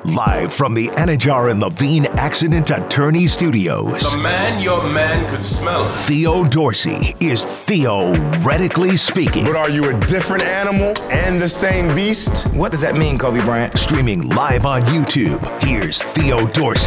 Live from the Anajar and Levine Accident Attorney Studios. The man your man could smell. Theo Dorsey is theoretically speaking. But are you a different animal and the same beast? What does that mean, Kobe Bryant? Streaming live on YouTube, here's Theo Dorsey.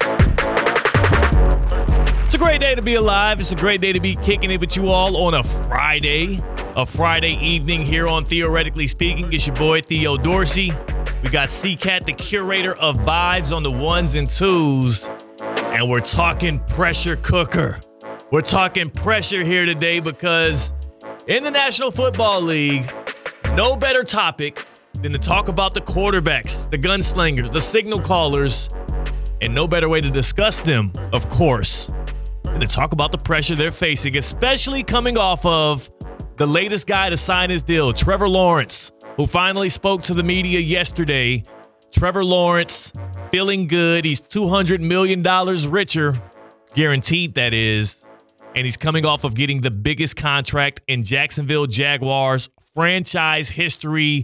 It's a great day to be alive. It's a great day to be kicking it with you all on a Friday evening here on Theoretically Speaking. It's your boy, Theo Dorsey. We got C-Cat, the curator of vibes, on the ones and twos, and we're talking pressure cooker. We're talking pressure here today because in the National Football League, no better topic than to talk about the quarterbacks, the gunslingers, the signal callers, and no better way to discuss them, of course, than to talk about the pressure they're facing, especially coming off of the latest guy to sign his deal, Trevor Lawrence, who finally spoke to the media yesterday. Trevor Lawrence feeling good. He's $200 million richer, guaranteed that is, and he's coming off of getting the biggest contract in Jacksonville Jaguars franchise history.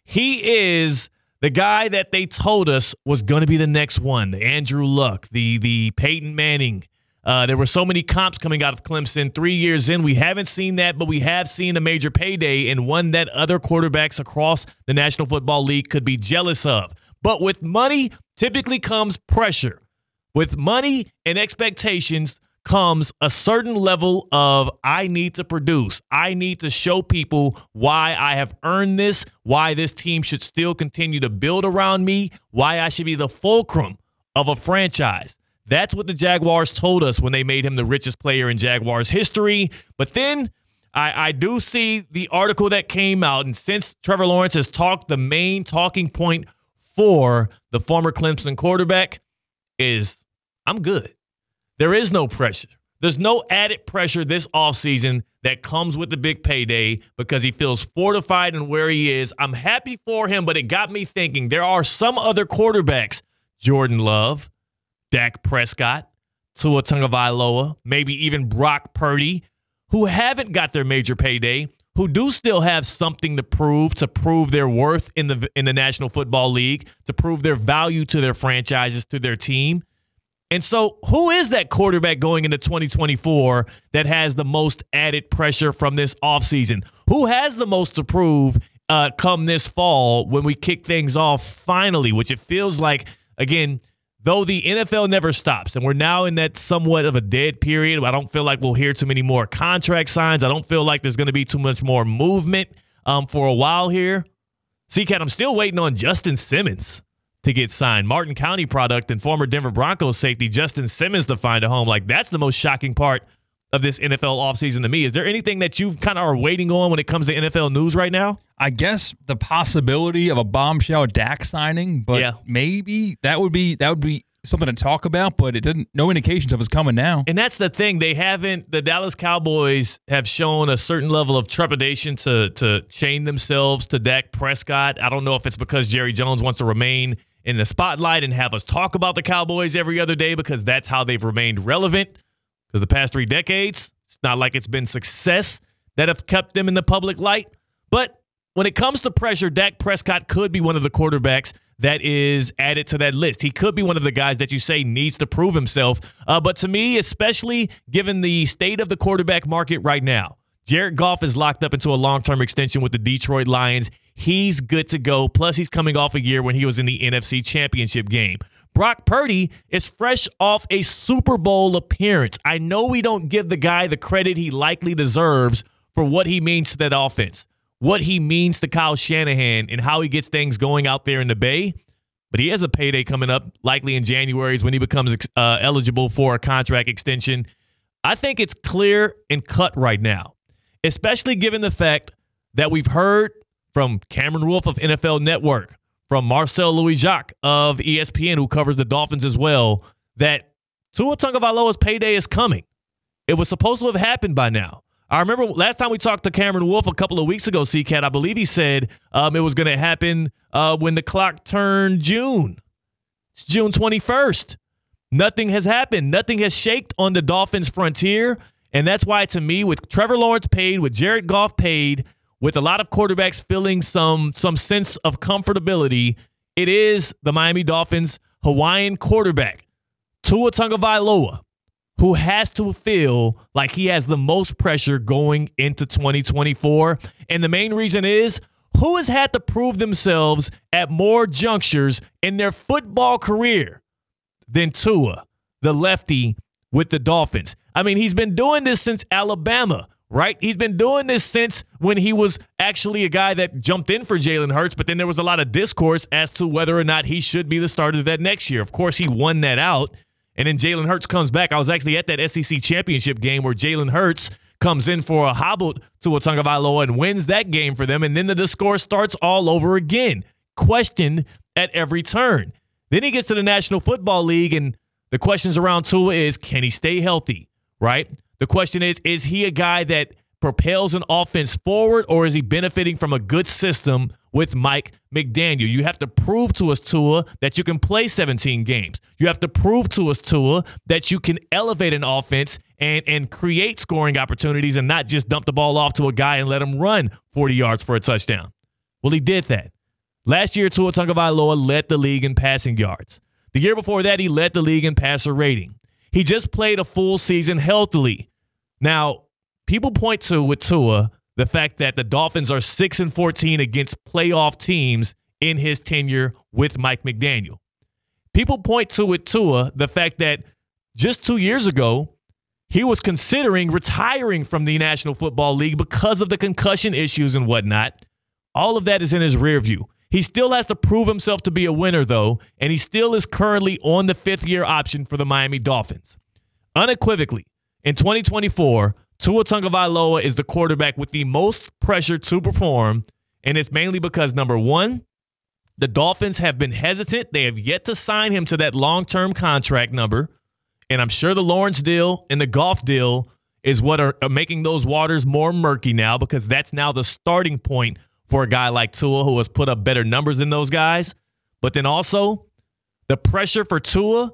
He is the guy that they told us was going to be the next one, the Andrew Luck, the Peyton Manning. There were so many comps coming out of Clemson 3 years in. We haven't seen that, but we have seen a major payday and one that other quarterbacks across the National Football League could be jealous of. But with money typically comes pressure. With money and expectations comes a certain level of I need to produce. I need to show people why I have earned this, why this team should still continue to build around me, why I should be the fulcrum of a franchise. That's what the Jaguars told us when they made him the richest player in Jaguars history. But then I do see the article that came out, and since Trevor Lawrence has talked, the main talking point for the former Clemson quarterback is, I'm good. There is no pressure. There's no added pressure this offseason that comes with the big payday because he feels fortified in where he is. I'm happy for him, but it got me thinking there are some other quarterbacks, Jordan Love, Dak Prescott, Tua Tagovailoa, maybe even Brock Purdy, who haven't got their major payday, who do still have something to prove their worth in the National Football League, to prove their value to their franchises, to their team. And so who is that quarterback going into 2024 that has the most added pressure from this offseason? Who has the most to prove come this fall when we kick things off finally, which it feels like, again, though the NFL never stops, and we're now in that somewhat of a dead period. I don't feel like we'll hear too many more contract signs. I don't feel like there's going to be too much more movement for a while here. C-Cat, I'm still waiting on Justin Simmons to get signed. Martin County product and former Denver Broncos safety Justin Simmons to find a home. Like, that's the most shocking part of this NFL offseason to me. Is there anything that you kind of are waiting on when it comes to NFL news right now? I guess the possibility of a bombshell Dak signing, but maybe that would be something to talk about, but it didn't. No indications of it's coming now. And that's the thing. The Dallas Cowboys have shown a certain level of trepidation to chain themselves to Dak Prescott. I don't know if it's because Jerry Jones wants to remain in the spotlight and have us talk about the Cowboys every other day because that's how they've remained relevant. Because the past 3 decades, it's not like it's been success that have kept them in the public light. But when it comes to pressure, Dak Prescott could be one of the quarterbacks that is added to that list. He could be one of the guys that you say needs to prove himself. But to me, especially given the state of the quarterback market right now, Jared Goff is locked up into a long-term extension with the Detroit Lions. He's good to go. Plus, he's coming off a year when he was in the NFC Championship game. Brock Purdy is fresh off a Super Bowl appearance. I know we don't give the guy the credit he likely deserves for what he means to that offense, what he means to Kyle Shanahan, and how he gets things going out there in the Bay. But he has a payday coming up, likely in January is when he becomes eligible for a contract extension. I think it's clear and cut right now, especially given the fact that we've heard from Cameron Wolfe of NFL Network, from Marcel Louis-Jacques of ESPN, who covers the Dolphins as well, that Tua Tagovailoa's payday is coming. It was supposed to have happened by now. I remember last time we talked to Cameron Wolfe a couple of weeks ago, C-Cat, I believe he said it was going to happen when the clock turned June. It's June 21st. Nothing has happened. Nothing has shaked on the Dolphins' frontier. And that's why, to me, with Trevor Lawrence paid, with Jared Goff paid, with a lot of quarterbacks feeling some sense of comfortability, It is the Miami Dolphins Hawaiian quarterback, Tua Tagovailoa, who has to feel like he has the most pressure going into 2024. And the main reason is, who has had to prove themselves at more junctures in their football career than Tua, the lefty with the Dolphins? I mean, he's been doing this since Alabama, right? He's been doing this since when he was actually a guy that jumped in for Jalen Hurts, but then there was a lot of discourse as to whether or not he should be the starter that next year. Of course, he won that out, and then Jalen Hurts comes back. I was actually at that SEC championship game where Jalen Hurts comes in for a hobbled Tua Tagovailoa and wins that game for them, and then the discourse starts all over again, questioned at every turn. Then he gets to the National Football League, and the questions around Tua is, can he stay healthy, right? The question is he a guy that propels an offense forward, or is he benefiting from a good system with Mike McDaniel? You have to prove to us, Tua, that you can play 17 games. You have to prove to us, Tua, that you can elevate an offense and create scoring opportunities and not just dump the ball off to a guy and let him run 40 yards for a touchdown. Well, he did that. Last year, Tua Tagovailoa led the league in passing yards. The year before that, he led the league in passer rating. He just played a full season healthily. Now, people point to, with Tua, the fact that the Dolphins are 6-14 against playoff teams in his tenure with Mike McDaniel. People point to, with Tua, the fact that just 2 years ago, he was considering retiring from the National Football League because of the concussion issues and whatnot. All of that is in his rear view. He still has to prove himself to be a winner, though, and he still is currently on the fifth-year option for the Miami Dolphins. Unequivocally, in 2024, Tua Tagovailoa is the quarterback with the most pressure to perform, and it's mainly because, number one, the Dolphins have been hesitant. They have yet to sign him to that long-term contract number, and I'm sure the Lawrence deal and the Goff deal is what are making those waters more murky now, because that's now the starting point for a guy like Tua, who has put up better numbers than those guys. But then also, the pressure for Tua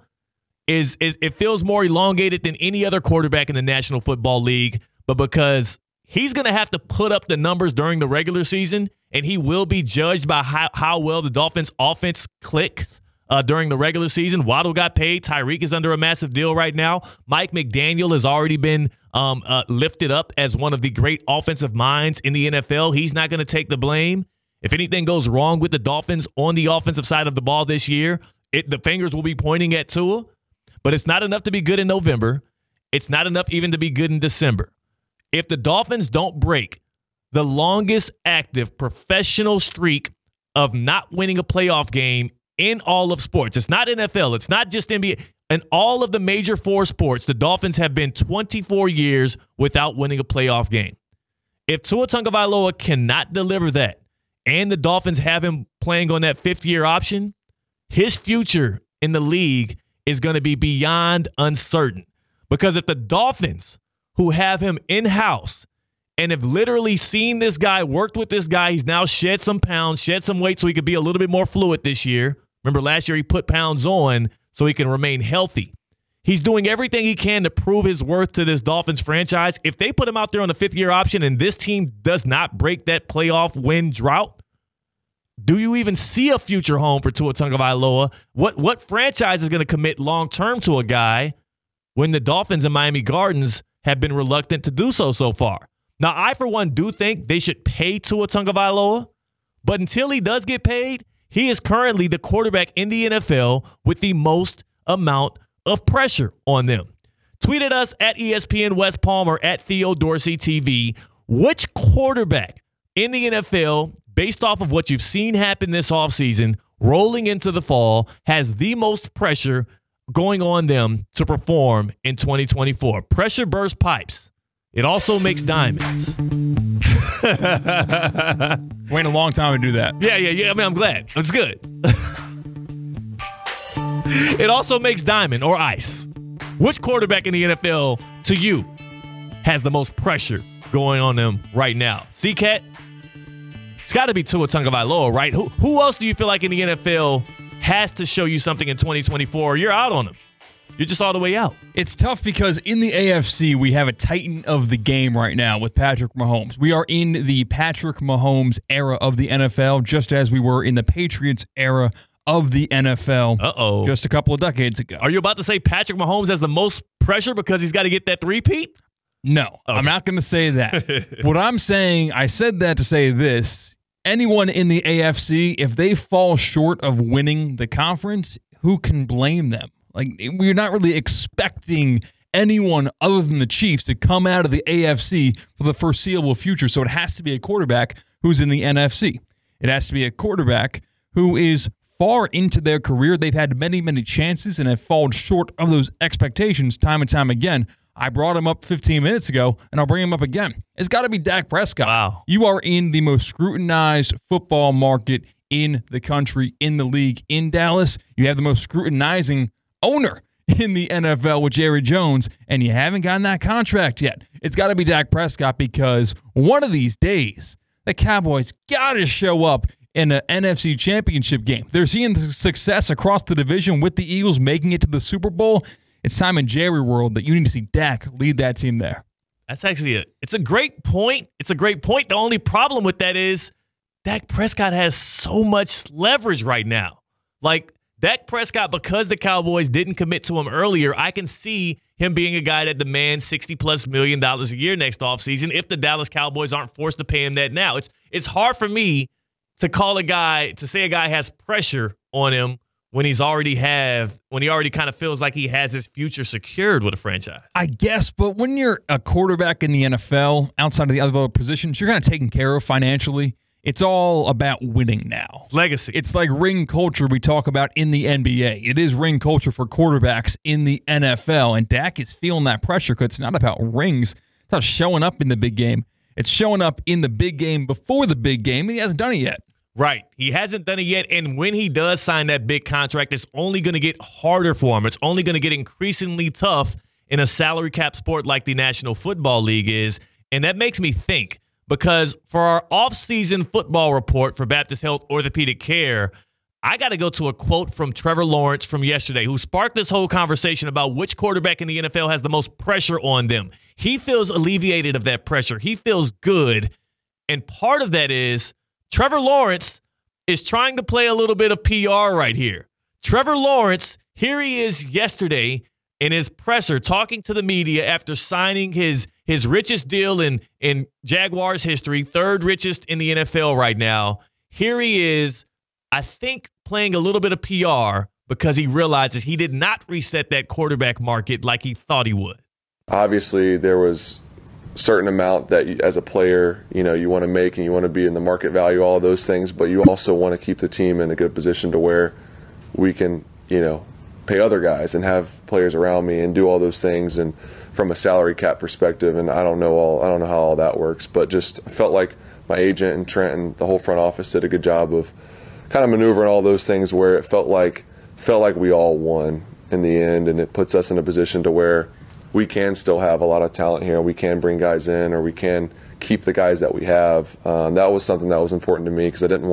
is it feels more elongated than any other quarterback in the National Football League, but because he's going to have to put up the numbers during the regular season, and he will be judged by how well the Dolphins' offense clicks during the regular season. Waddle got paid. Tyreek is under a massive deal right now. Mike McDaniel has already been lifted up as one of the great offensive minds in the NFL. He's not going to take the blame. If anything goes wrong with the Dolphins on the offensive side of the ball this year, the fingers will be pointing at Tua. But it's not enough to be good in November. It's not enough even to be good in December. If the Dolphins don't break the longest active professional streak of not winning a playoff game in all of sports, it's not NFL, it's not just NBA. In all of the major four sports, the Dolphins have been 24 years without winning a playoff game. If Tua Tagovailoa cannot deliver that, and the Dolphins have him playing on that fifth-year option, his future in the league is going to be beyond uncertain. Because if the Dolphins, who have him in-house and have literally seen this guy, worked with this guy, he's now shed some pounds, shed some weight so he could be a little bit more fluid this year. Remember, last year he put pounds on so he can remain healthy. He's doing everything he can to prove his worth to this Dolphins franchise. If they put him out there on the fifth-year option and this team does not break that playoff win drought, do you even see a future home for Tua Tagovailoa? What franchise is going to commit long-term to a guy when the Dolphins and Miami Gardens have been reluctant to do so far? Now, I, for one, do think they should pay Tua Tagovailoa, but until he does get paid, he is currently the quarterback in the NFL with the most amount of pressure on them. Tweet at us at ESPN West Palm or at Theo Dorsey TV. Which quarterback in the NFL, based off of what you've seen happen this offseason, rolling into the fall, has the most pressure going on them to perform in 2024? Pressure bursts pipes. It also makes diamonds. Waiting a long time to do that. Yeah. I mean, I'm glad. It's good. It also makes diamond or ice. Which quarterback in the NFL, to you, has the most pressure going on them right now? C-Cat? It's got to be Tua Tagovailoa, right? Who else do you feel like in the NFL has to show you something in 2024? You're out on them. You're just all the way out. It's tough because in the AFC, we have a titan of the game right now with Patrick Mahomes. We are in the Patrick Mahomes era of the NFL, just as we were in the Patriots era of the NFL just a couple of decades ago. Are you about to say Patrick Mahomes has the most pressure because he's got to get that three-peat? No, okay. I'm not going to say that. What I'm saying, I said that to say this. Anyone in the AFC, if they fall short of winning the conference, who can blame them? Like, we're not really expecting anyone other than the Chiefs to come out of the AFC for the foreseeable future. So it has to be a quarterback who's in the NFC. It has to be a quarterback who is far into their career. They've had many, many chances and have fallen short of those expectations time and time again. I brought him up 15 minutes ago, and I'll bring him up again. It's got to be Dak Prescott. Wow. You are in the most scrutinized football market in the country, in the league, in Dallas. You have the most scrutinizing owner in the NFL with Jerry Jones, and you haven't gotten that contract yet. It's got to be Dak Prescott because one of these days, the Cowboys got to show up in an NFC championship game. They're seeing the success across the division with the Eagles making it to the Super Bowl. It's time in Jerry world that you need to see Dak lead that team there. That's actually it's a great point. It's a great point. The only problem with that is Dak Prescott has so much leverage right now. Like, Dak Prescott, because the Cowboys didn't commit to him earlier, I can see him being a guy that demands $60+ million a year next offseason if the Dallas Cowboys aren't forced to pay him that now. It's hard for me to say a guy has pressure on him when he already kind of feels like he has his future secured with a franchise. I guess, but when you're a quarterback in the NFL, outside of the other positions, you're kind of taken care of financially. It's all about winning now. Legacy. It's like ring culture we talk about in the NBA. It is ring culture for quarterbacks in the NFL, and Dak is feeling that pressure because it's not about rings. It's not showing up in the big game. It's showing up in the big game before the big game, and he hasn't done it yet. Right. He hasn't done it yet, and when he does sign that big contract, it's only going to get harder for him. It's only going to get increasingly tough in a salary cap sport like the National Football League is, and that makes me think. Because for our off-season football report for Baptist Health Orthopedic Care, I got to go to a quote from Trevor Lawrence from yesterday, who sparked this whole conversation about which quarterback in the NFL has the most pressure on them. He feels alleviated of that pressure. He feels good. And part of that is Trevor Lawrence is trying to play a little bit of PR right here. Trevor Lawrence, here he is yesterday in his presser talking to the media after signing his richest deal in Jaguars history, third richest in the NFL right now. Here he is, I think, playing a little bit of PR because he realizes he did not reset that quarterback market like he thought he would. Obviously, there was a certain amount that you, as a player, you want to make and you want to be in the market value, all of those things, but you also want to keep the team in a good position to where we can, pay other guys and have players around me and do all those things, and from a salary cap perspective, and I don't know how all that works, but just felt like my agent and Trent and the whole front office did a good job of kind of maneuvering all those things where it felt like we all won in the end, and it puts us in a position to where we can still have a lot of talent here. We can bring guys in, or we can keep the guys that we have. That was something that was important to me because it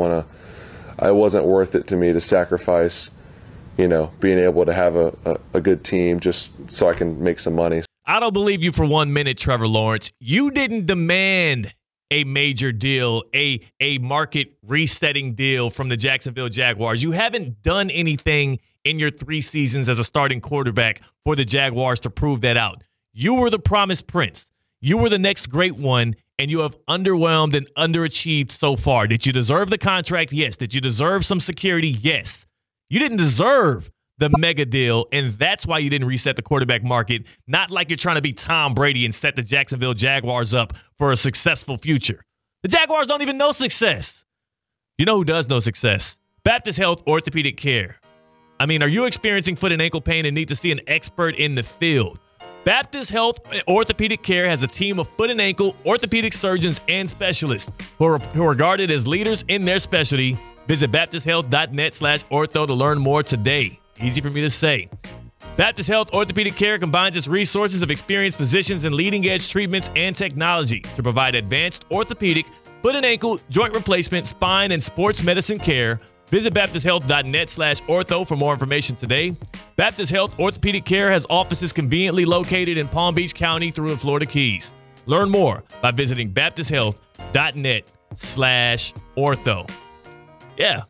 wasn't worth it to me to sacrifice being able to have a good team just so I can make some money. I don't believe you for 1 minute, Trevor Lawrence. You didn't demand a major deal, a market resetting deal from the Jacksonville Jaguars. You haven't done anything in your 3 seasons as a starting quarterback for the Jaguars to prove that out. You were the promised prince. You were the next great one, and you have underwhelmed and underachieved so far. Did you deserve the contract? Yes. Did you deserve some security? Yes. You didn't deserve the mega deal, and that's why you didn't reset the quarterback market. Not like you're trying to be Tom Brady and set the Jacksonville Jaguars up for a successful future. The Jaguars don't even know success. You know who does know success? Baptist Health Orthopedic Care. I mean, are you experiencing foot and ankle pain and need to see an expert in the field? Baptist Health Orthopedic Care has a team of foot and ankle orthopedic surgeons and specialists who are regarded as leaders in their specialty. Visit baptisthealth.net/ortho to learn more today. Easy for me to say. Baptist Health Orthopedic Care combines its resources of experienced physicians and leading-edge treatments and technology to provide advanced orthopedic, foot and ankle, joint replacement, spine, and sports medicine care. Visit baptisthealth.net/ortho for more information today. Baptist Health Orthopedic Care has offices conveniently located in Palm Beach County through the Florida Keys. Learn more by visiting baptisthealth.net/ortho. Yeah,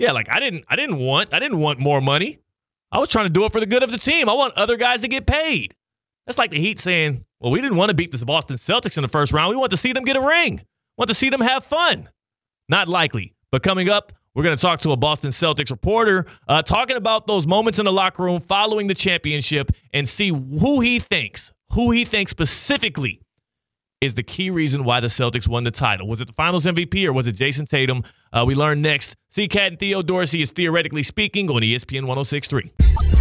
Yeah, like I didn't want more money. I was trying to do it for the good of the team. I want other guys to get paid. That's like the Heat saying, well, we didn't want to beat the Boston Celtics in the first round. We want to see them get a ring. Want to see them have fun. Not likely. But coming up, we're going to talk to a Boston Celtics reporter talking about those moments in the locker room following the championship and see who he thinks specifically is the key reason why the Celtics won the title. Was it the Finals MVP or was it Jason Tatum? We learn next. C-Cat and Theo Dorsey is Theoretically Speaking on ESPN 106.3.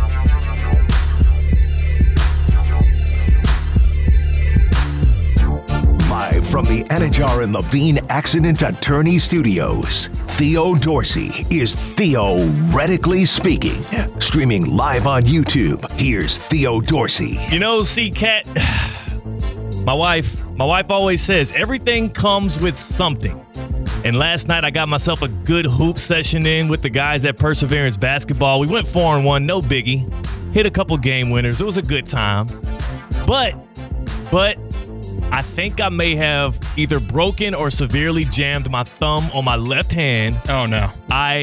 Live from the Anajar and Levine Accident Attorney Studios, Theo Dorsey is Theoretically Speaking. Streaming live on YouTube, here's Theo Dorsey. You know, C-Cat, my wife always says everything comes with something. And last night I got myself a good hoop session in with the guys at Perseverance Basketball. We went 4-1, no biggie. Hit a couple game winners. It was a good time. But I think I may have either broken or severely jammed my thumb on my left hand. Oh, no.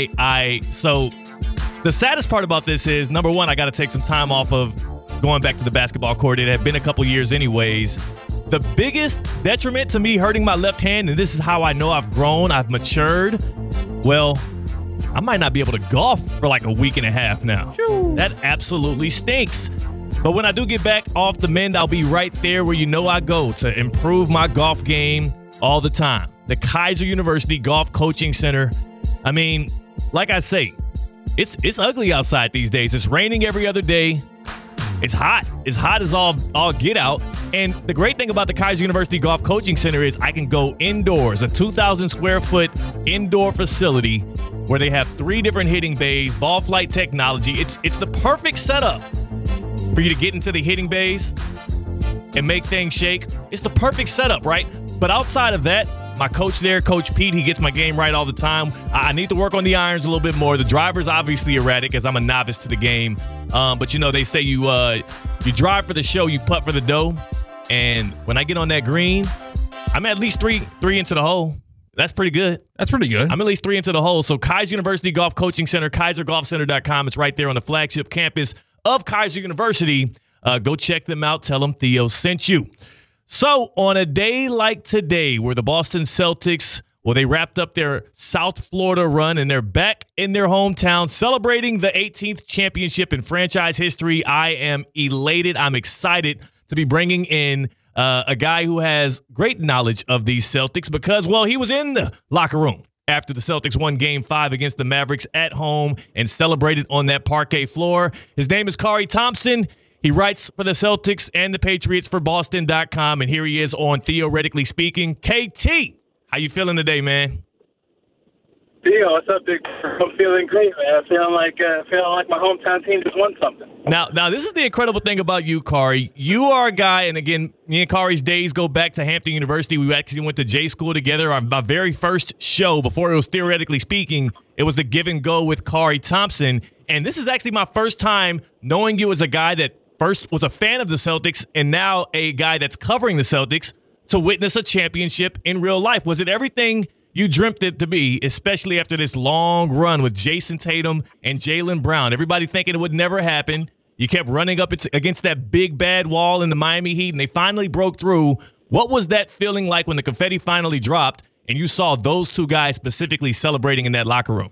So the saddest part about this is, number one, I got to take some time off of going back to the basketball court. It had been a couple years anyways. The biggest detriment to me hurting my left hand, and this is how I know I've grown, I've matured, well, I might not be able to golf for like a week and a half now. That absolutely stinks. But when I do get back off the mend, I'll be right there where you know I go to improve my golf game all the time. The Kaiser University Golf Coaching Center. I mean, like I say, it's ugly outside these days. It's raining every other day. It's hot. It's hot as all get out. And the great thing about the Kaiser University Golf Coaching Center is I can go indoors, a 2,000 square foot indoor facility where they have 3 different hitting bays, ball flight technology. It's the perfect setup for you to get into the hitting bays and make things shake. It's the perfect setup, right? But outside of that, my coach there, Coach Pete, he gets my game right all the time. I need to work on the irons a little bit more. The driver's obviously erratic as I'm a novice to the game. But, you know, they say you drive for the show, you putt for the dough. And when I get on that green, I'm at least three into the hole. That's pretty good. That's pretty good. I'm at least 3 into the hole. So Kaiser University Golf Coaching Center, KaiserGolfCenter.com. It's right there on the flagship campus of Kaiser University. Go check them out. Tell them Theo sent you. So on a day like today where the Boston Celtics, well, they wrapped up their South Florida run and they're back in their hometown celebrating the 18th championship in franchise history, I am elated. I'm excited to be bringing in a guy who has great knowledge of these Celtics because, well, he was in the locker room after the Celtics won Game 5 against the Mavericks at home and celebrated on that parquet floor. His name is Khari Thompson. He writes for the Celtics and the Patriots for Boston.com, and here he is on Theoretically Speaking. KT, how you feeling today, man? Theo, what's up, big? I'm feeling great, man. Feeling like my hometown team just won something. Now, this is the incredible thing about you, Khari. You are a guy, and again, me and Khari's days go back to Hampton University. We actually went to J School together. My very first show, before it was Theoretically Speaking, it was the Give and Go with Khari Thompson. And this is actually my first time knowing you as a guy that first was a fan of the Celtics and now a guy that's covering the Celtics to witness a championship in real life. Was it everything you dreamt it to be, especially after this long run with Jason Tatum and Jaylen Brown? Everybody thinking it would never happen. You kept running up against that big bad wall in the Miami Heat, and they finally broke through. What was that feeling like when the confetti finally dropped and you saw those two guys specifically celebrating in that locker room?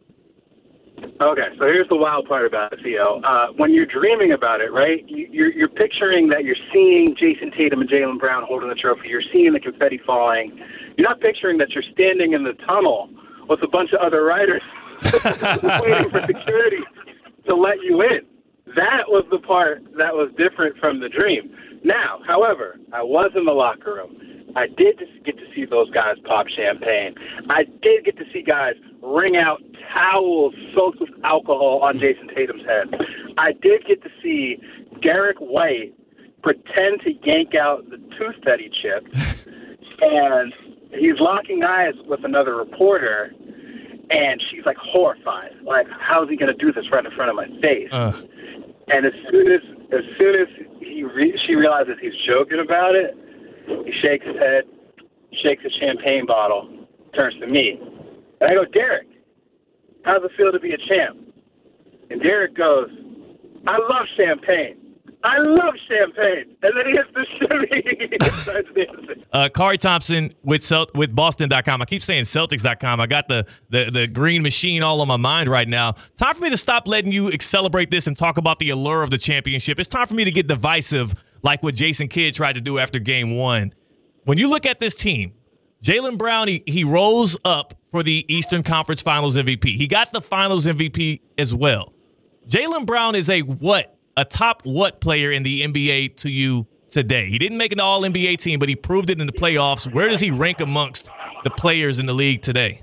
Okay, so here's the wild part about it, Theo. When you're dreaming about it, right, you're picturing that you're seeing Jason Tatum and Jaylen Brown holding the trophy. You're seeing the confetti falling. You're not picturing that you're standing in the tunnel with a bunch of other riders waiting for security to let you in. That was the part that was different from the dream. Now, however, I was in the locker room. I did get to see those guys pop champagne. I did get to see guys wring out towels soaked with alcohol on Jason Tatum's head. I did get to see Derek White pretend to yank out the tooth that he chipped, and he's locking eyes with another reporter, and she's like horrified. Like, how is he going to do this right in front of my face? And as soon as she realizes he's joking about it, he shakes his head, shakes his champagne bottle, turns to me. And I go, Derek, how's it feel to be a champ? And Derek goes, I love champagne. I love champagne. And then he hits the shimmy and starts dancing. Kari Thompson with Boston.com. I keep saying Celtics.com. I got the green machine all on my mind right now. Time for me to stop letting you celebrate this and talk about the allure of the championship. It's time for me to get divisive like what Jason Kidd tried to do after game one. When you look at this team, Jaylen Brown, he rose up for the Eastern Conference Finals MVP. He got the Finals MVP as well. Jaylen Brown is a top what player in the NBA to you today? He didn't make an all-NBA team, but he proved it in the playoffs. Where does he rank amongst the players in the league today?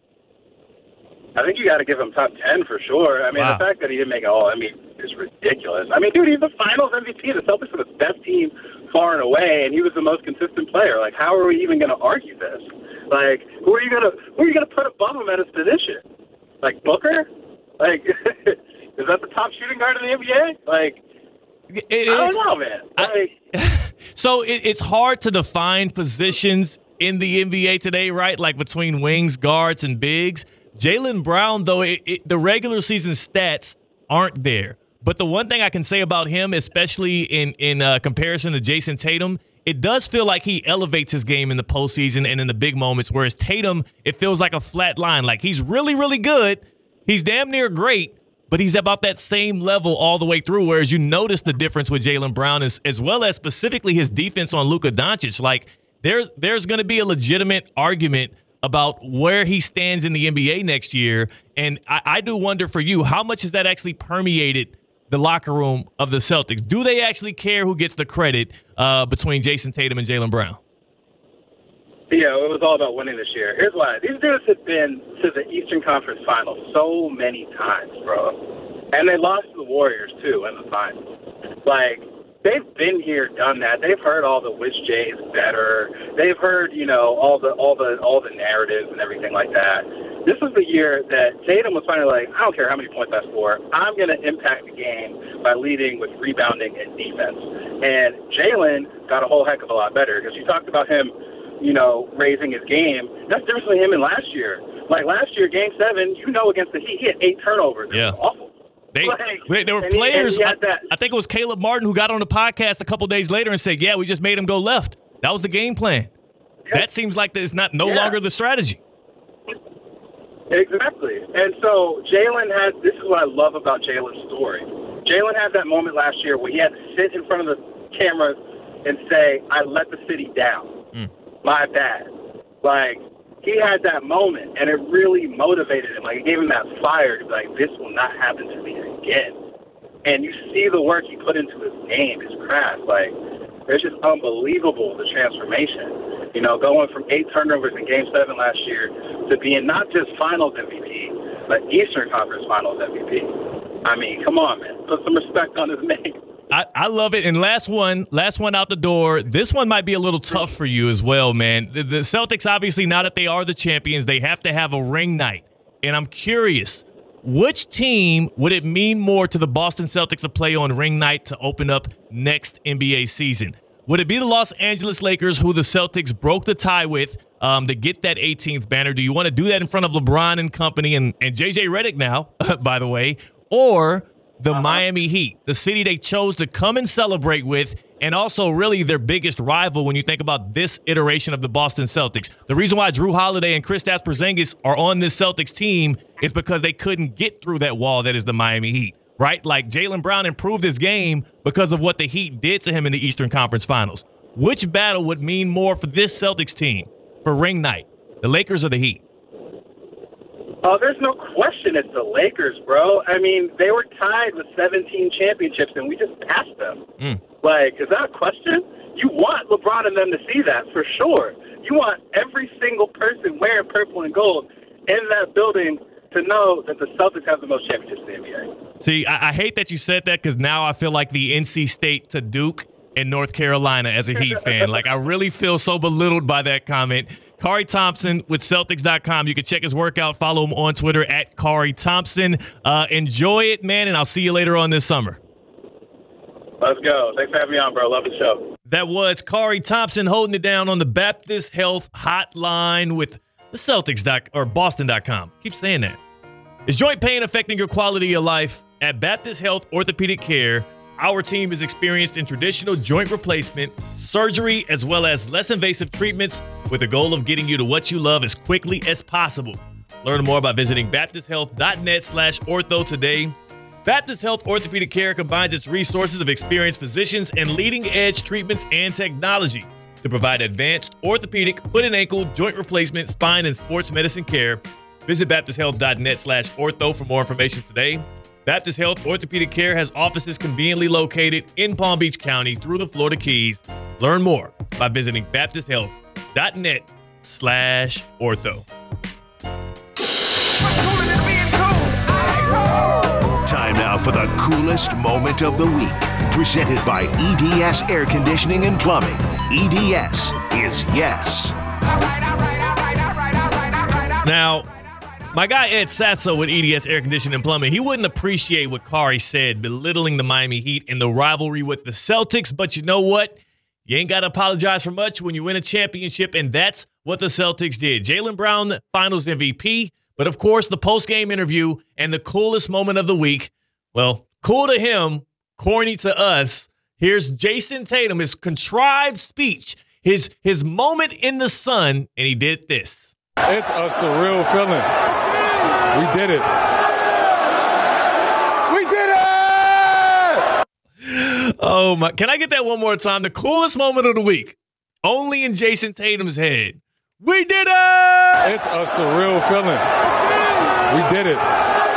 I think you got to give him top 10 for sure. I mean, The fact that he didn't make it all-NBA is ridiculous. I mean, dude, he's the Finals MVP. The Celtics are the best team far and away, and he was the most consistent player. Like, how are we even going to argue this? Like, who are you going to put above him at his position? Like Booker? Like, is that the top shooting guard in the NBA? Like, I don't know, man. So it's hard to define positions in the NBA today, right? Like between wings, guards, and bigs. Jaylen Brown, though, the regular season stats aren't there. But the one thing I can say about him, especially in comparison to Jason Tatum, it does feel like he elevates his game in the postseason and in the big moments, whereas Tatum, it feels like a flat line. Like he's really, really good. He's damn near great, but he's about that same level all the way through, whereas you notice the difference with Jaylen Brown as well as specifically his defense on Luka Doncic. Like there's going to be a legitimate argument about where he stands in the NBA next year, and I do wonder for you, how much has that actually permeated the locker room of the Celtics? Do they actually care who gets the credit between Jason Tatum and Jaylen Brown? Yeah, it was all about winning this year. Here's why. These dudes have been to the Eastern Conference Finals so many times, bro. And they lost to the Warriors, too, in the finals. Like, they've been here, done that. They've heard all the which Jay is better. They've heard, all the narratives and everything like that. This was the year that Tatum was finally like, I don't care how many points I score. I'm going to impact the game by leading with rebounding and defense. And Jaylen got a whole heck of a lot better because you talked about him, raising his game. That's different from him in last year. Like last year, Game 7, against the Heat, he had 8 turnovers. It was awful. There were players, I think it was Caleb Martin, who got on the podcast a couple days later and said, we just made him go left. That was the game plan. Yeah. That seems like it's no longer the strategy. Exactly. And so this is what I love about Jaylen's story. Jaylen had that moment last year where he had to sit in front of the cameras and say, I let the city down. My bad. Like, he had that moment, and it really motivated him. Like, it gave him that fire to be like, this will not happen to me again. And you see the work he put into his game, his craft. Like, it's just unbelievable, the transformation. Going from 8 turnovers in Game 7 last year to being not just Finals MVP, but Eastern Conference Finals MVP. I mean, come on, man. Put some respect on his name. I love it. And last one out the door. This one might be a little tough for you as well, man. The Celtics, obviously, now that they are the champions, they have to have a ring night. And I'm curious, which team would it mean more to the Boston Celtics to play on ring night to open up next NBA season? Would it be the Los Angeles Lakers, who the Celtics broke the tie with to get that 18th banner? Do you want to do that in front of LeBron and company and JJ Redick now, by the way? Or the Miami Heat, the city they chose to come and celebrate with, and also really their biggest rival when you think about this iteration of the Boston Celtics. The reason why Drew Holiday and Kristaps Porzingis are on this Celtics team is because they couldn't get through that wall that is the Miami Heat, right? Like Jaylen Brown improved his game because of what the Heat did to him in the Eastern Conference Finals. Which battle would mean more for this Celtics team for ring night, the Lakers or the Heat? Oh, there's no question it's the Lakers, bro. I mean, they were tied with 17 championships, and we just passed them. Like, is that a question? You want LeBron and them to see that, for sure. You want every single person wearing purple and gold in that building to know that the Celtics have the most championships in the NBA. See, I hate that you said that because now I feel like the NC State to Duke in North Carolina as a Heat fan. Like, I really feel so belittled by that comment. Kari Thompson with Celtics.com. You can check his work out. Follow him on Twitter at Kari Thompson. Enjoy it, man, and I'll see you later on this summer. Let's go. Thanks for having me on, bro. Love the show. That was Kari Thompson holding it down on the Baptist Health Hotline with the Celtics or Boston.com. Keep saying that. Is joint pain affecting your quality of life? At Baptist Health Orthopedic Care, our team is experienced in traditional joint replacement, surgery, as well as less invasive treatments with the goal of getting you to what you love as quickly as possible. Learn more by visiting baptisthealth.net/ortho today. Baptist Health Orthopedic Care combines its resources of experienced physicians and leading-edge treatments and technology to provide advanced orthopedic, foot and ankle, joint replacement, spine, and sports medicine care. Visit baptisthealth.net/ortho for more information today. Baptist Health Orthopedic Care has offices conveniently located in Palm Beach County through the Florida Keys. Learn more by visiting baptisthealth.net/ortho. Time now for the coolest moment of the week. Presented by EDS Air Conditioning and Plumbing. EDS is yes. Now, my guy Ed Sasso with EDS Air Conditioning and Plumbing, he wouldn't appreciate what Kari said, belittling the Miami Heat and the rivalry with the Celtics. But you know what? You ain't got to apologize for much when you win a championship, and that's what the Celtics did. Jaylen Brown, Finals MVP, but of course the post-game interview and the coolest moment of the week. Well, cool to him, corny to us. Here's Jason Tatum, his contrived speech, his moment in the sun, and he did this. It's a surreal feeling. We did it. We did it! Oh, my. Can I get that one more time? The coolest moment of the week. Only in Jason Tatum's head. We did it! It's a surreal feeling. We did it.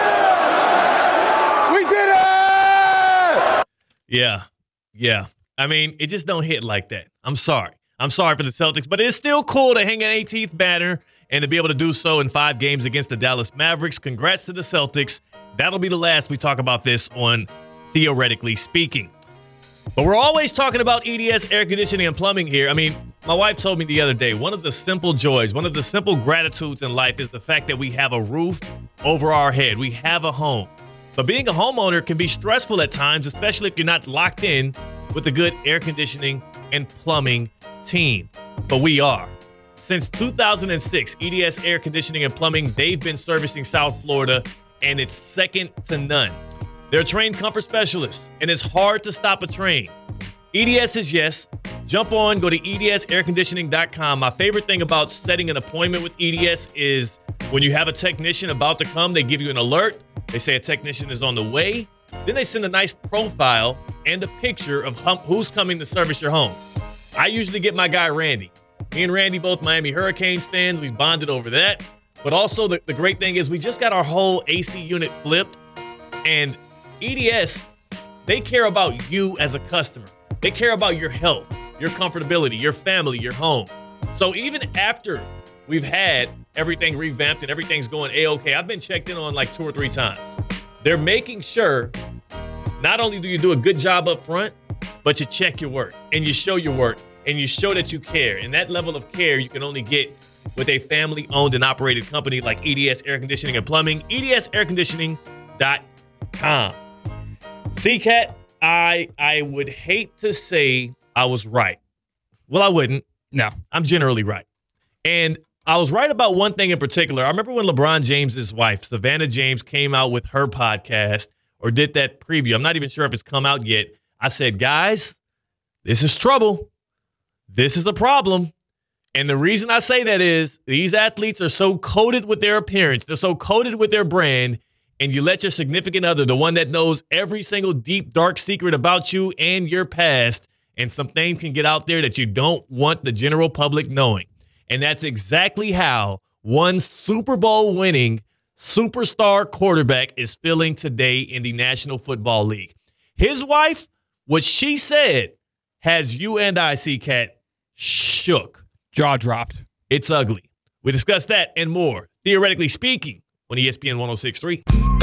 We did it! Yeah. I mean, it just don't hit like that. I'm sorry for the Celtics, but it's still cool to hang an 18th banner and to be able to do so in 5 games against the Dallas Mavericks. Congrats to the Celtics. That'll be the last we talk about this on Theoretically Speaking. But we're always talking about EDS Air Conditioning and Plumbing here. I mean, my wife told me the other day, one of the simple joys, one of the simple gratitudes in life is the fact that we have a roof over our head. We have a home. But being a homeowner can be stressful at times, especially if you're not locked in with a good air conditioning and plumbing team. But we are. Since 2006, EDS Air Conditioning and Plumbing, they've been servicing South Florida, and it's second to none. They're trained comfort specialists, and it's hard to stop a train. EDS is yes. Jump on, go to edsairconditioning.com. My favorite thing about setting an appointment with EDS is when you have a technician about to come, they give you an alert. They say a technician is on the way. Then they send a nice profile and a picture of who's coming to service your home. I usually get my guy, Randy. Me and Randy, both Miami Hurricanes fans. We bonded over that. But also the great thing is we just got our whole AC unit flipped. And EDS, they care about you as a customer. They care about your health, your comfortability, your family, your home. So even after we've had everything revamped and everything's going A-OK, I've been checked in on like 2 or 3 times. They're making sure not only do you do a good job up front, but you check your work and you show your work and you show that you care. And that level of care you can only get with a family-owned and operated company like EDS Air Conditioning and Plumbing, edsairconditioning.com. C-Cat, I would hate to say I was right. Well, I wouldn't. No, I'm generally right. And I was right about one thing in particular. I remember when LeBron James's wife, Savannah James, came out with her podcast or did that preview. I'm not even sure if it's come out yet. I said, guys, this is trouble. This is a problem. And the reason I say that is these athletes are so coated with their appearance. They're so coated with their brand. And you let your significant other, the one that knows every single deep, dark secret about you and your past, and some things can get out there that you don't want the general public knowing. And that's exactly how one Super Bowl winning superstar quarterback is feeling today in the National Football League. His wife, what she said, has you and I, C-Cat, shook. Jaw dropped. It's ugly. We discussed that and more, Theoretically Speaking, on ESPN 106.3.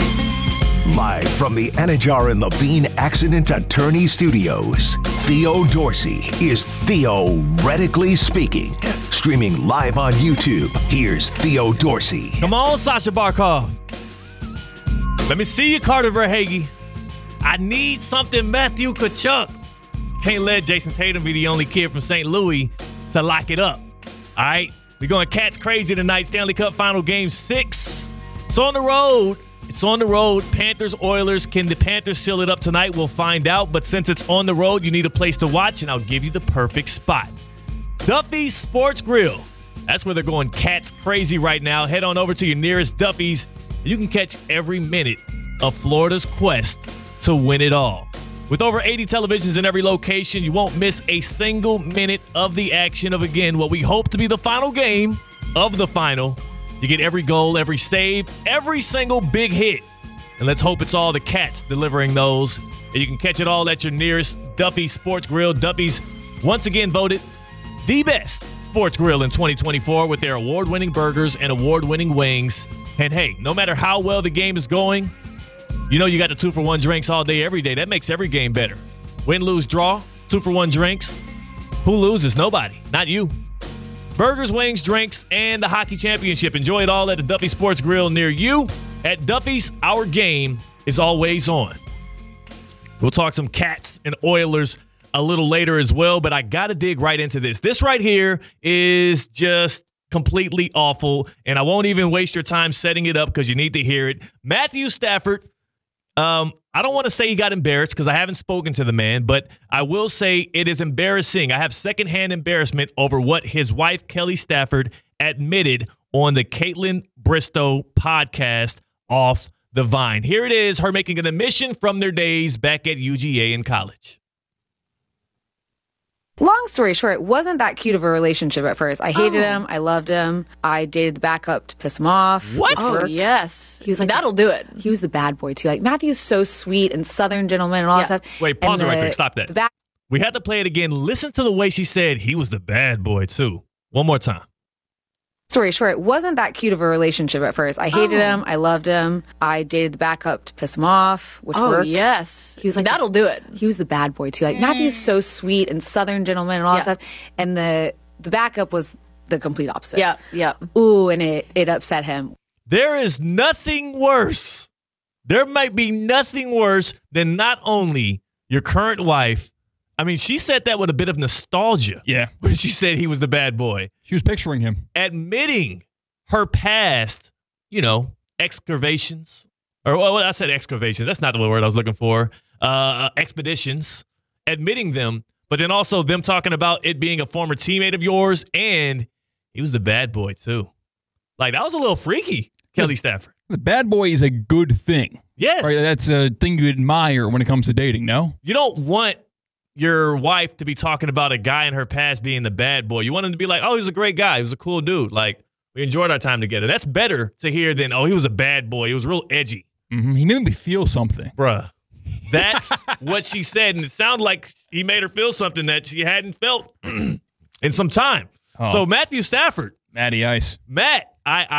Live from the Anajar and Levine Accident Attorney Studios, Theo Dorsey is Theoretically Speaking. Streaming live on YouTube, here's Theo Dorsey. Come on, Sasha Barkov. Let me see you, Carter Verhaeghe. I need something Matthew Tkachuk. Can't let Jason Tatum be the only kid from St. Louis to lock it up. All right? We're going Cats crazy tonight. Stanley Cup Final Game 6. So on the road It's on the road. Panthers, Oilers. Can the Panthers seal it up tonight? We'll find out. But since it's on the road, you need a place to watch, and I'll give you the perfect spot. Duffy's Sports Grill. That's where they're going cats crazy right now. Head on over to your nearest Duffy's. You can catch every minute of Florida's quest to win it all. With over 80 televisions in every location, you won't miss a single minute of the action of, again, what we hope to be the final game of the final. You get every goal, every save, every single big hit. And let's hope it's all the cats delivering those. And you can catch it all at your nearest Duffy's Sports Grill. Duffy's, once again, voted the best sports grill in 2024 with their award-winning burgers and award-winning wings. And hey, no matter how well the game is going, you know you got the 2-for-1 drinks all day, every day. That makes every game better. Win, lose, draw, 2-for-1 drinks. Who loses? Nobody. Not you. Burgers, wings, drinks, and the hockey championship. Enjoy it all at the Duffy Sports Grill near you. At Duffy's, our game is always on. We'll talk some Cats and Oilers a little later as well, but I got to dig right into this. This right here is just completely awful, and I won't even waste your time setting it up because you need to hear it. Matthew Stafford, I don't want to say he got embarrassed because I haven't spoken to the man, but I will say it is embarrassing. I have secondhand embarrassment over what his wife, Kelly Stafford, admitted on the Caitlin Bristow podcast, Off the Vine. Here it is, her making an admission from their days back at UGA in college. Long story short, it wasn't that cute of a relationship at first. I hated him. I loved him. I dated the backup to piss him off. What? Oh, yes. He was like, that'll do it. He was the bad boy, too. Like, Matthew's so sweet and Southern gentleman and all that stuff. Wait, pause it right quick. Stop that. We had to play it again. Listen to the way she said he was the bad boy, too. One more time. Story short, it wasn't that cute of a relationship at first. I hated him. I loved him. I dated the backup to piss him off, which worked. Yes. He was like, that'll do it. He was the bad boy, too. Like, Matthew's so sweet and Southern gentleman and all that stuff. And the backup was the complete opposite. Yeah. Ooh, and it upset him. There is nothing worse. There might be nothing worse than not only your current wife. I mean, she said that with a bit of nostalgia. Yeah. When she said he was the bad boy. She was picturing him. Admitting her past, excavations. Or, well, I said excavations. That's not the word I was looking for. Expeditions. Admitting them. But then also them talking about it being a former teammate of yours. And he was the bad boy, too. Like, that was a little freaky, Kelly Stafford. The bad boy is a good thing. Yes. Right? That's a thing you admire when it comes to dating, no? You don't want your wife to be talking about a guy in her past being the bad boy. You want him to be like, oh, he's a great guy. He was a cool dude. Like, we enjoyed our time together. That's better to hear than, oh, he was a bad boy. He was real edgy. Mm-hmm. He made me feel something. Bruh. That's what she said. And it sounded like he made her feel something that she hadn't felt in some time. Oh. So Matthew Stafford. Matty Ice. Matt,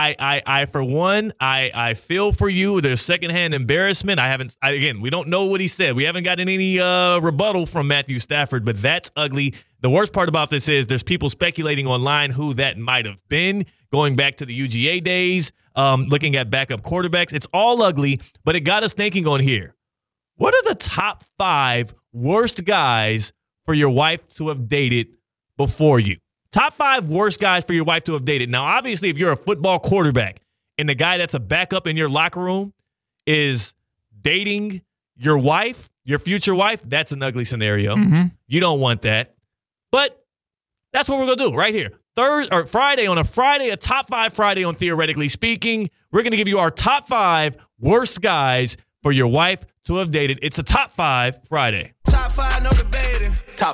I for one, I feel for you. There's secondhand embarrassment. Again, we don't know what he said. We haven't gotten any rebuttal from Matthew Stafford, but that's ugly. The worst part about this is there's people speculating online who that might have been, going back to the UGA days, looking at backup quarterbacks. It's all ugly, but it got us thinking on here. What are the top 5 worst guys for your wife to have dated before you? Top 5 worst guys for your wife to have dated. Now, obviously, if you're a football quarterback and the guy that's a backup in your locker room is dating your wife, your future wife, that's an ugly scenario. Mm-hmm. You don't want that. But that's what we're going to do right here. Friday, a top 5 Friday on Theoretically Speaking. We're going to give you our top 5 worst guys for your wife to have dated. It's a top 5 Friday. Top 5, no debating. Top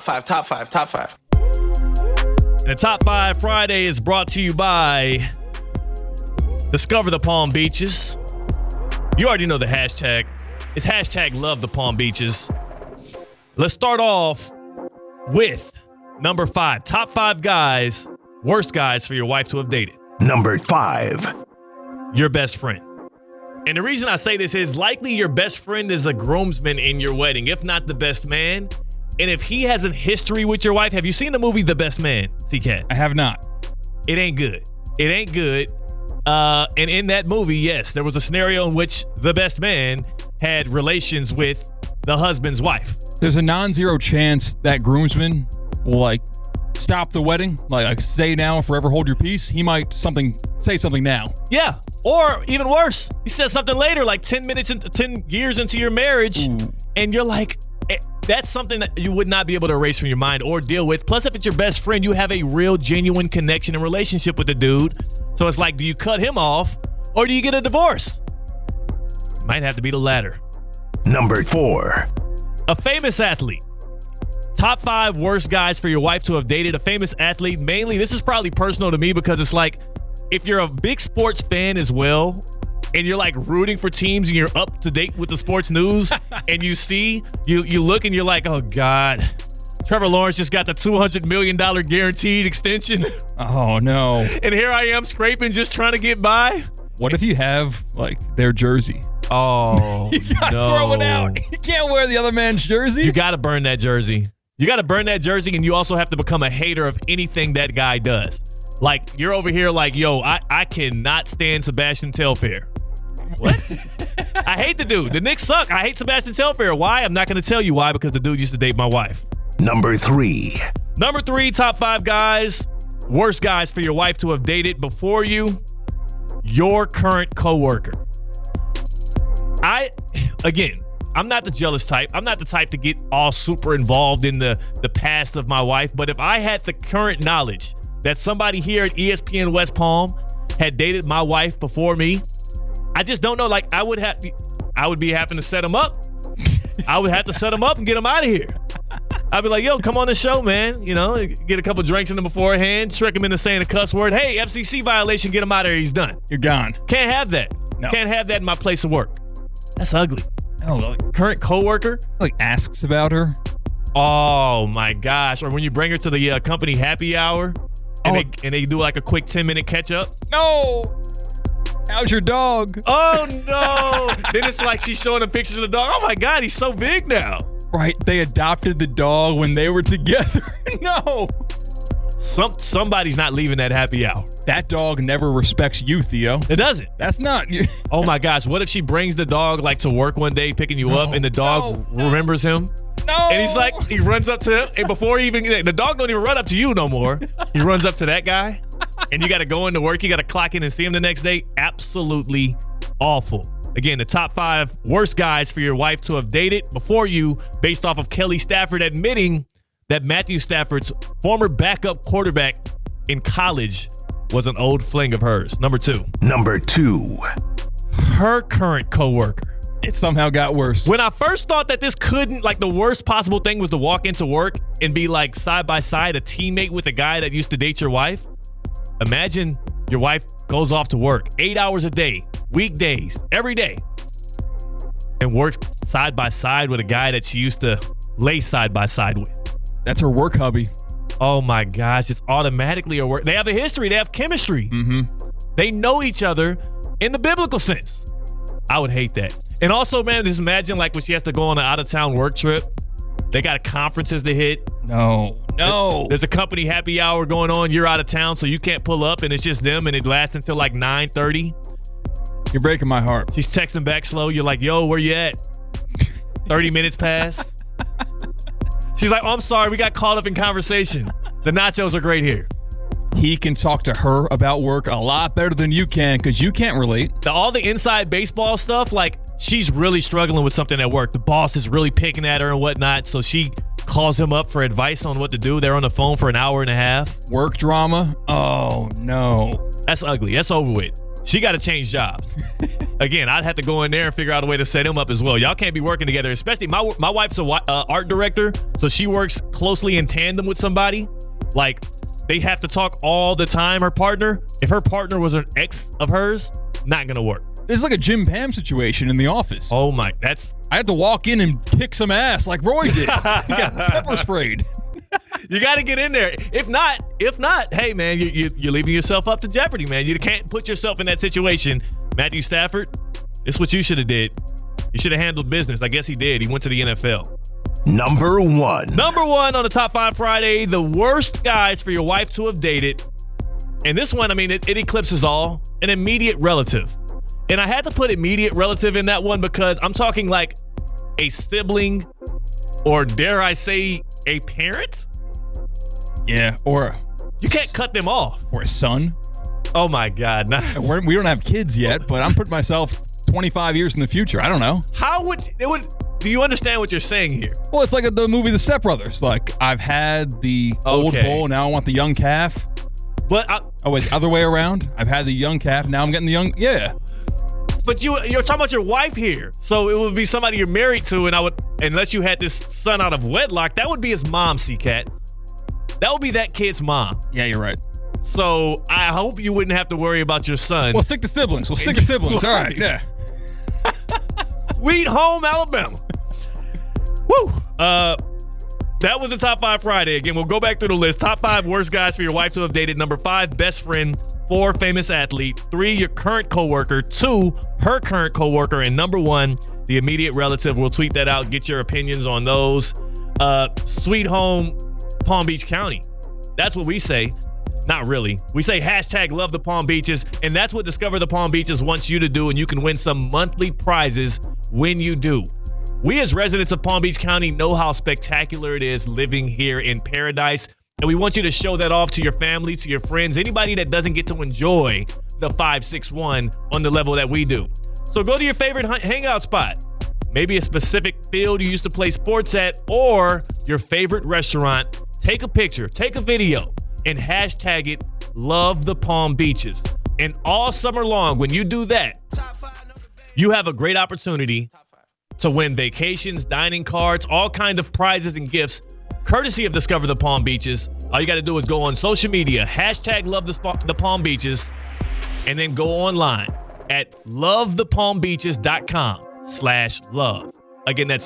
5. And the Top 5 Friday is brought to you by Discover the Palm Beaches. You already know the hashtag. It's hashtag Love the Palm Beaches. Let's start off with number 5. Top 5 guys, worst guys for your wife to have dated. Number 5. Your best friend. And the reason I say this is likely your best friend is a groomsman in your wedding, if not the best man. And if he has a history with your wife, have you seen the movie The Best Man, T-Cat? I have not. It ain't good. And in that movie, yes, there was a scenario in which the best man had relations with the husband's wife. There's a non-zero chance that groomsman will stop the wedding, like stay now and forever hold your peace, he might say something now. Yeah. Or even worse, he says something later, like 10 years into your marriage, and you're like, that's something that you would not be able to erase from your mind or deal with. Plus, if it's your best friend, you have a real, genuine connection and relationship with the dude. So it's like, do you cut him off or do you get a divorce? Might have to be the latter. Number 4. A famous athlete. Top 5 worst guys for your wife to have dated. A famous athlete. Mainly, this is probably personal to me because it's like, if you're a big sports fan as well, and you're like rooting for teams and you're up to date with the sports news, and you see, you look and you're like, oh God, Trevor Lawrence just got the $200 million guaranteed extension. Oh no. And here I am scraping, just trying to get by. What if you have like their jersey? Oh, you gotta throw it out. You can't wear the other man's jersey. You gotta burn that jersey. You gotta burn that jersey, and you also have to become a hater of anything that guy does. Like, you're over here like, yo, I cannot stand Sebastian Telfair. What? I hate the dude. The Knicks suck. I hate Sebastian Telfair. Why? I'm not going to tell you why, because the dude used to date my wife. Number 3. Number 3, top 5 guys, worst guys for your wife to have dated before you, your current coworker. I'm not the jealous type. I'm not the type to get all super involved in the past of my wife, but if I had the current knowledge that somebody here at ESPN West Palm had dated my wife before me, I just don't know. Like, I would be having to set him up. I would have to set him up and get him out of here. I'd be like, yo, come on the show, man. You know, get a couple drinks in him beforehand, trick him into saying a cuss word. Hey, FCC violation, get him out of here. He's done. You're gone. Can't have that. No. Can't have that in my place of work. That's ugly. Oh, like, current coworker like asks about her. Oh my gosh! Or when you bring her to the company happy hour, and they do like a quick 10-minute catch up. No. How's your dog? Oh no! Then it's like she's showing them pictures of the dog. Oh my God, he's so big now. Right, they adopted the dog when they were together. No. Somebody's not leaving that happy hour. That dog never respects you, Theo. It doesn't. That's not. Oh my gosh! What if she brings the dog like to work one day, picking you up, and the dog remembers him? No. And he's like, he runs up to him, and before he even, the dog don't even run up to you no more. He runs up to that guy, and you got to go into work. You got to clock in and see him the next day. Absolutely awful. Again, the top 5 worst guys for your wife to have dated before you, based off of Kelly Stafford admitting that Matthew Stafford's former backup quarterback in college was an old fling of hers. Number 2. Number 2. Her current coworker. It somehow got worse. When I first thought that this couldn't, like, the worst possible thing was to walk into work and be like side by side a teammate with a guy that used to date your wife. Imagine your wife goes off to work 8 hours a day, weekdays, every day, and works side by side with a guy that she used to lay side by side with. That's her work hubby. Oh my gosh, it's automatically a work. They have a history. They have chemistry. Mm-hmm. They know each other in the biblical sense. I would hate that. And also, man, just imagine like when she has to go on an out-of-town work trip. They got conferences to hit. No. There's a company happy hour going on. You're out of town, so you can't pull up, and it's just them, and it lasts until like 9:30. You're breaking my heart. She's texting back slow. You're like, yo, where you at? 30 minutes pass. She's like, oh, I'm sorry. We got caught up in conversation. The nachos are great here. He can talk to her about work a lot better than you can because you can't relate. All the inside baseball stuff, like she's really struggling with something at work. The boss is really picking at her and whatnot, so she calls him up for advice on what to do. They're on the phone for an hour and a half. Work drama? Oh, no. That's ugly. That's over with. She got to change jobs. Again, I'd have to go in there and figure out a way to set him up as well. Y'all can't be working together, especially my wife's a art director, so she works closely in tandem with somebody. Like, they have to talk all the time, her partner. If her partner was an ex of hers, not going to work. It's like a Jim Pam situation in the office. Oh, my. I had to walk in and kick some ass like Roy did. He got pepper sprayed. You got to get in there. If not, hey, man, you're leaving yourself up to jeopardy, man. You can't put yourself in that situation. Matthew Stafford, this is what you should have did. You should have handled business. I guess he did. He went to the NFL. Number 1. Number 1 on the Top 5 Friday, the worst guys for your wife to have dated. And this one, I mean, it eclipses all. An immediate relative. And I had to put immediate relative in that one because I'm talking like a sibling or dare I say a parent? Yeah, or You can't cut them off. Or a son. Oh, my God. We don't have kids yet, but I'm putting myself 25 years in the future. I don't know. Do you understand what you're saying here? Well, it's like the movie The Step Brothers. Like, I've had the old bull, now I want the young calf. But wait, the other way around? I've had the young calf, now I'm getting the young... Yeah. But you're talking about your wife here. So it would be somebody you're married to, and unless you had this son out of wedlock, that would be his mom, C-Cat. That would be that kid's mom. Yeah, you're right. So I hope you wouldn't have to worry about your son. We'll stick to siblings. All right, yeah. Sweet home Alabama. Woo. That was the Top 5 Friday. Again, we'll go back through the list. Top 5 worst guys for your wife to have dated. Number 5, best friend. 4, famous athlete. 3, your current coworker. 2, her current coworker. And number 1, the immediate relative. We'll tweet that out. Get your opinions on those. Sweet home Palm Beach County. That's what we say. Not really. We say hashtag love the Palm Beaches, and that's what Discover the Palm Beaches wants you to do, and you can win some monthly prizes when you do. We as residents of Palm Beach County know how spectacular it is living here in paradise, and we want you to show that off to your family, to your friends, anybody that doesn't get to enjoy the 561 on the level that we do. So go to your favorite hangout spot, maybe a specific field you used to play sports at, or your favorite restaurant. Take a picture, take a video, and hashtag it Love the Palm Beaches. And all summer long, when you do that, you have a great opportunity to win vacations, dining cards, all kinds of prizes and gifts, courtesy of Discover the Palm Beaches. All you got to do is go on social media, hashtag Love the Palm Beaches, and then go online at lovethepalmbeaches.com/love. Again, that's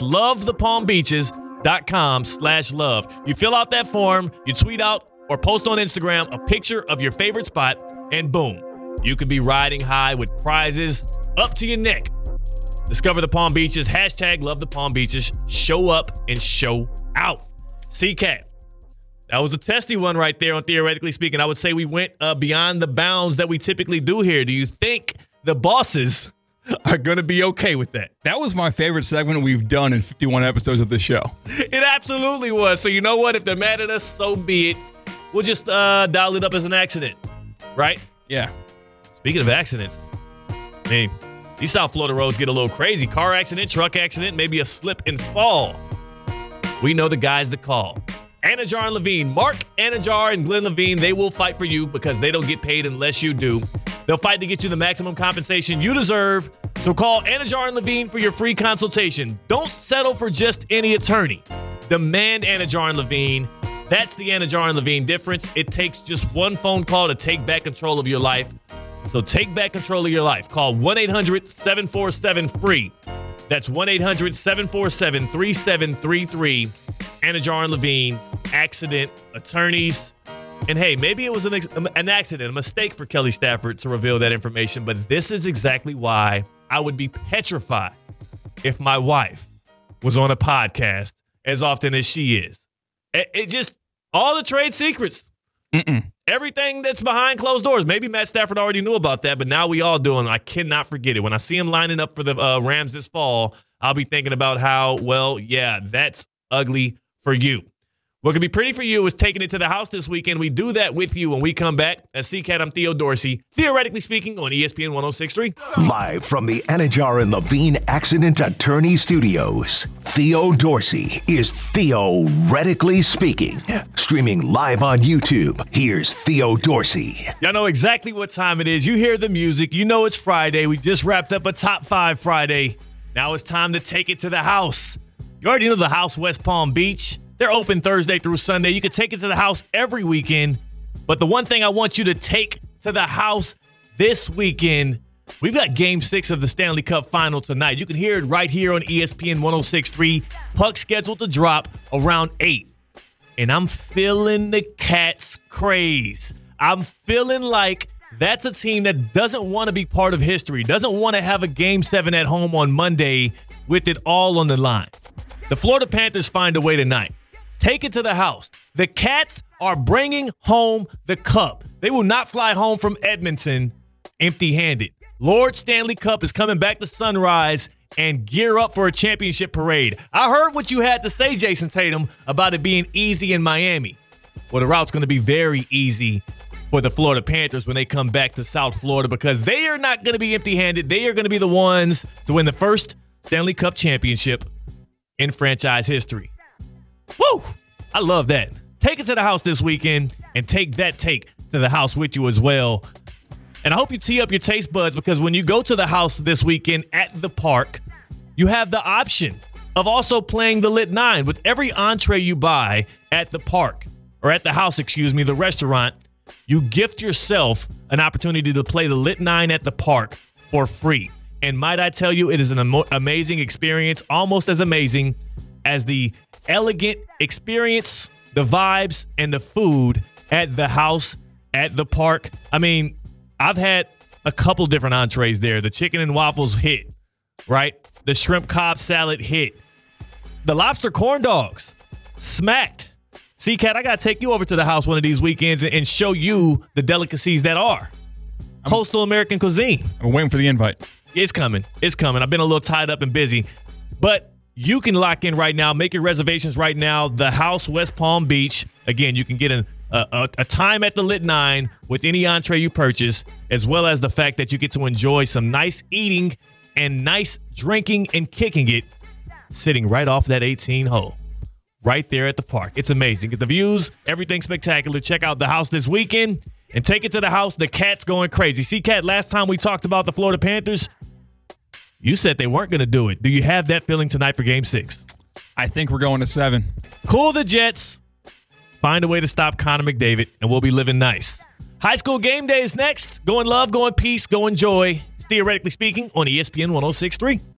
lovethepalmbeaches.com/love. You fill out that form, you tweet out or post on Instagram a picture of your favorite spot, and boom, you could be riding high with prizes up to your neck. Discover the Palm Beaches, hashtag love the Palm Beaches. Show up and show out. C-Cat, that was a testy one right there on Theoretically Speaking. I would say we went beyond the bounds that we typically do here. Do you think the bosses are going to be okay with that? That was my favorite segment we've done in 51 episodes of this show. It absolutely was. So you know what? If they're mad at us, so be it. We'll just dial it up as an accident, right? Yeah. Speaking of accidents, I mean, these South Florida roads get a little crazy. Car accident, truck accident, maybe a slip and fall. We know the guys to call. Anajar and Levine. Mark Anajar and Glenn Levine, they will fight for you because they don't get paid unless you do. They'll fight to get you the maximum compensation you deserve. So call Anajar and Levine for your free consultation. Don't settle for just any attorney. Demand Anajar and Levine. That's the Anajar and Levine difference. It takes just one phone call to take back control of your life. So take back control of your life. Call 1-800-747-FREE. That's 1-800-747-3733. Anajar and Levine, accident attorneys. And hey, maybe it was an accident, a mistake for Kelly Stafford to reveal that information, but this is exactly why I would be petrified if my wife was on a podcast as often as she is. It just, all the trade secrets, everything that's behind closed doors. Maybe Matt Stafford already knew about that, but now we all do, and I cannot forget it. When I see him lining up for the Rams this fall, I'll be thinking about how, well, yeah, that's ugly for you. What could be pretty for you is taking it to the house this weekend. We do that with you when we come back. As C-Cat, I'm Theo Dorsey, Theoretically Speaking, on ESPN 106.3. Live from the Anajar and Levine Accident Attorney Studios, Theo Dorsey is Theoretically Speaking. Streaming live on YouTube, here's Theo Dorsey. Y'all know exactly what time it is. You hear the music. You know it's Friday. We just wrapped up a Top 5 Friday. Now it's time to take it to the house. You already know the house, West Palm Beach. They're open Thursday through Sunday. You can take it to the house every weekend. But the one thing I want you to take to the house this weekend, we've got Game 6 of the Stanley Cup Final tonight. You can hear it right here on ESPN 106.3. Puck scheduled to drop around 8. And I'm feeling the Cats craze. I'm feeling like that's a team that doesn't want to be part of history, doesn't want to have a Game 7 at home on Monday with it all on the line. The Florida Panthers find a way tonight. Take it to the house. The Cats are bringing home the cup. They will not fly home from Edmonton empty-handed. Lord Stanley Cup is coming back to Sunrise and gear up for a championship parade. I heard what you had to say, Jason Tatum, about it being easy in Miami. Well, the route's going to be very easy for the Florida Panthers when they come back to South Florida because they are not going to be empty-handed. They are going to be the ones to win the first Stanley Cup championship in franchise history. Woo! I love that. Take it to the house this weekend and take that take to the house with you as well. And I hope you tee up your taste buds because when you go to the house this weekend at the park, you have the option of also playing the Lit 9 with every entree you buy at the park or at the house, the restaurant. You gift yourself an opportunity to play the Lit 9 at the park for free. And might I tell you, it is an amazing experience, almost as amazing as the elegant experience, the vibes, and the food at the house at the park. I mean, I've had a couple different entrees there. The chicken and waffles hit, right? The shrimp Cobb salad hit. The lobster corn dogs smacked. C-Cat, I got to take you over to the house one of these weekends and show you the delicacies that are coastal American cuisine. I'm waiting for the invite. It's coming. It's coming. I've been a little tied up and busy. But you can lock in right now. Make your reservations right now. The House, West Palm Beach. Again, you can get a time at the Lit 9 with any entree you purchase, as well as the fact that you get to enjoy some nice eating and nice drinking and kicking it sitting right off that 18 hole. Right there at the park. It's amazing. Get the views, everything spectacular. Check out the house this weekend and take it to the house. The Cat's going crazy. See, Cat, last time we talked about the Florida Panthers, you said they weren't going to do it. Do you have that feeling tonight for Game 6? I think we're going to 7. Cool the Jets. Find a way to stop Connor McDavid, and we'll be living nice. High School Game Day is next. Go in love, go in peace, go in joy. It's Theoretically Speaking on ESPN 106.3.